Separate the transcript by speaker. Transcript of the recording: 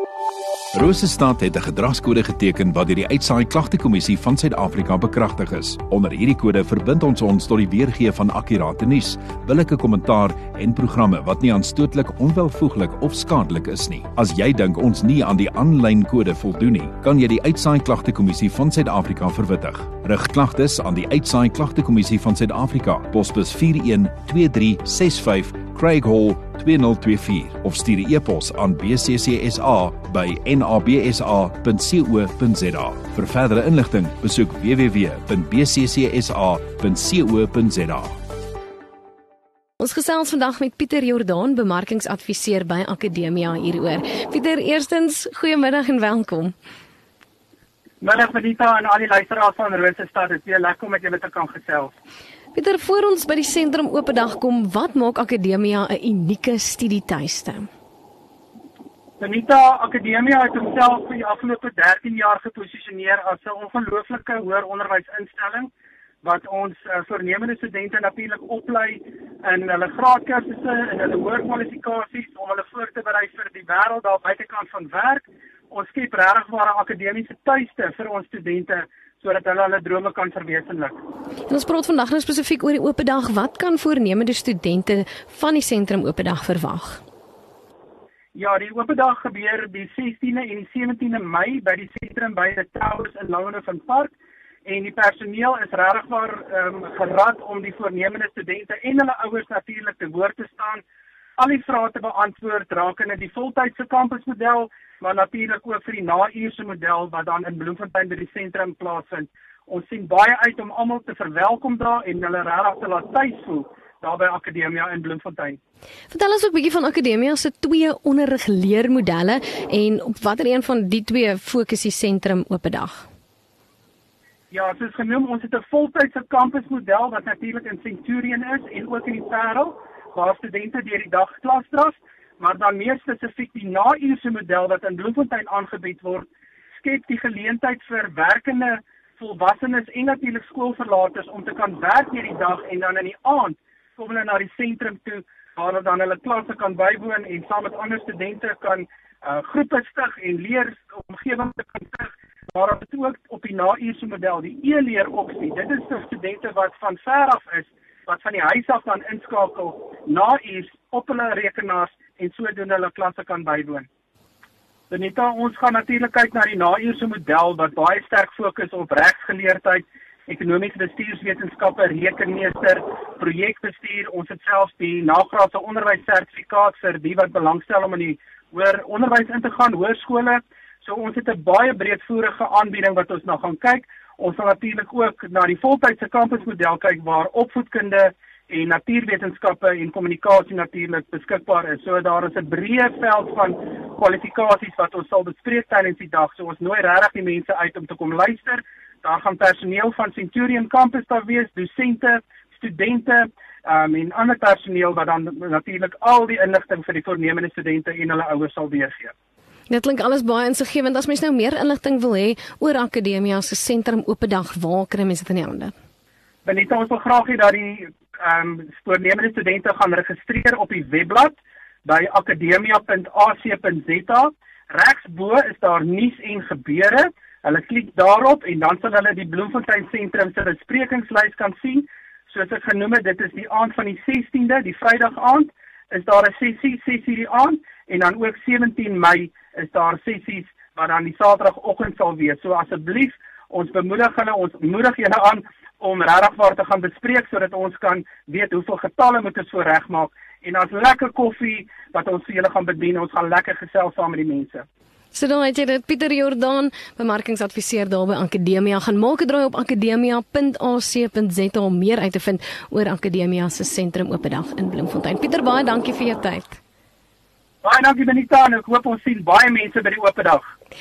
Speaker 1: Rosestad het 'n gedragskode geteken wat deur die Uitsaai Klagtekommissie van Suid-Afrika bekragtig is. Onder hierdie kode verbind ons tot die weergee van akkurate nuus, billike kommentaar en programme wat nie aanstootlik, onwelvoeglik of skadelik is nie. As jy dink ons nie aan die aanlyn kode voldoen nie, kan jy die Uitsaai Klagtekommissie van Suid-Afrika verwittig. Rig klagtes aan die Uitsaai Klagtekommissie van Suid-Afrika, posbus 412365 Craig Hall 2024 of stuur 'n e-pos aan bccsa@nabsa.co.za. Vir verdere inligting, besoek www.bccsa.co.za.
Speaker 2: Ons gesels vandag met Pieter Jordaan, bemarkingsadviseur by Akademia hieroor. Pieter, eerstens goeiemiddag en welkom.
Speaker 3: Middag Benita en al die luisteraars van Rosestad, dit is weer lekker om met julle te kan gesels.
Speaker 2: Pieter, voor ons by die sentrum oop dag kom, wat maak Akademia 'n unieke studietuiste?
Speaker 3: Benita, Akademia het homself vir die afgelope 13 jaar geposisioneer as 'n ongelooflike hoër onderwysinstelling wat ons voornemende studente natuurlik oplei in hulle graadkursusse en hulle hoër kwalifikasies om hulle voor te berei vir die wêreld daar buitekant van werk. Ons skep regtig 'n akademiese tuiste vir ons studente sodat hulle drome kan verwesenlik.
Speaker 2: En ons praat vandag nou spesifiek oor die oop dag. Wat kan voornemende studente van die sentrum oop dag verwag?
Speaker 3: Ja, die oop dag gebeur die 16de en die 17de Mei by die sentrum by die Towers in Langehoven Park. En die personeel is regtig gerad om die voornemende studente en hulle ouers natuurlik te woord te staan, al die vrae te beantwoord rakende die voltydse kampusmodel, maar natuurlik ook vir die nauurse model wat dan in Bloemfontein by die sentrum plaasvind. Ons sien baie uit om almal te verwelkom daar en hulle regtig te laat tuis voel daar by Akademia in Bloemfontein.
Speaker 2: Vertel ons ook 'n bietjie van Akademia se 2 onderrigleermodelle en op watter een van die 2 fokus die sentrum oop dag?
Speaker 3: Ja, soos genoem, ons het 'n voltydse kampusmodel wat natuurlik in Centurion is en ook in die Parel, waar studente deur die dag klas draf, maar dan meer spesifiek die nauurse model wat in Bloemfontein aangebied word, skep die geleentheid vir werkende volwassenes en natuurlik skoolverlaters om te kan werk deur die dag en dan in die aand kom hulle na die sentrum toe waar hulle dan hulle klasse kan bywoon en saam met ander studente kan groepe stig en leer omgewing te kan stig. Maar dit ook op die nauurse model, die e-leer opsie. Dit is vir studente wat van ver af is, wat van die huis af dan inskakel nauurs op hulle rekenaars en sodoende hulle klasse kan bywoon. Benita, ons gaan natuurlik kyk na die nauurse model wat baie sterk fokus op regsgeleerdheid, ekonomiese bestuurswetenskappe, rekenmeester, projekbestuur. Ons het selfs die nagraadse onderwyssertifikaat vir die wat belangstel om in die hoër onderwys in te gaan, hoërskole. So ons het 'n baie breedvoerige aanbieding wat ons nou gaan kyk. Ons sal natuurlik ook na die voltydse kampusmodel kyk waar opvoedkunde en natuurwetenskappe en kommunikasie natuurlik beskikbaar is. So daar is 'n breë veld van kwalifikasies wat ons sal bespreek tydens die dag. So ons nooi regtig die mense uit om te kom luister. Daar gaan personeel van Centurion Campus daar wees, dosente, studente en ander personeel wat dan natuurlik al die inligting vir die voornemende studente en hulle ouers sal weergee.
Speaker 2: Dit klink alles baie insiggewend. As mens nou meer inligting wil hê oor Akademia se sentrum oop dag, waar kry mense dit in die hande?
Speaker 3: Benita, ons wil graag hê dat die voornemende studente gaan registreer op die webblad by akademia.ac.za. Regsbo is daar nuus en gebeure. Hulle klik daarop en dan sal hulle die Bloemfontein sentrum se besprekingslys kan sien. Soos ek genoem het, dit is die aand van die 16de, die Vrydag aand, is daar 'n sessie die aand en dan ook 17 Mei is daar sessies wat dan die Saterdagoggend sal wees. So asseblief, ons moedig julle aan om regtig te gaan bespreek sodat ons kan weet hoeveel getalle moet ons regmaak en as lekker koffie wat ons vir julle gaan bedien, ons gaan lekker gesels saam met die mense.
Speaker 2: So dan het jy dit, Pieter Jordaan, bemarkingsadviseur daar by Akademia. Gaan maak 'n draai op akademia.ac.za om meer uit te vind oor Akademia se sentrum oop dag in Bloemfontein. Pieter, baie dankie vir jou tyd.
Speaker 3: Baie dankie Benita en ek hoop ons sien baie mense by die oop dag.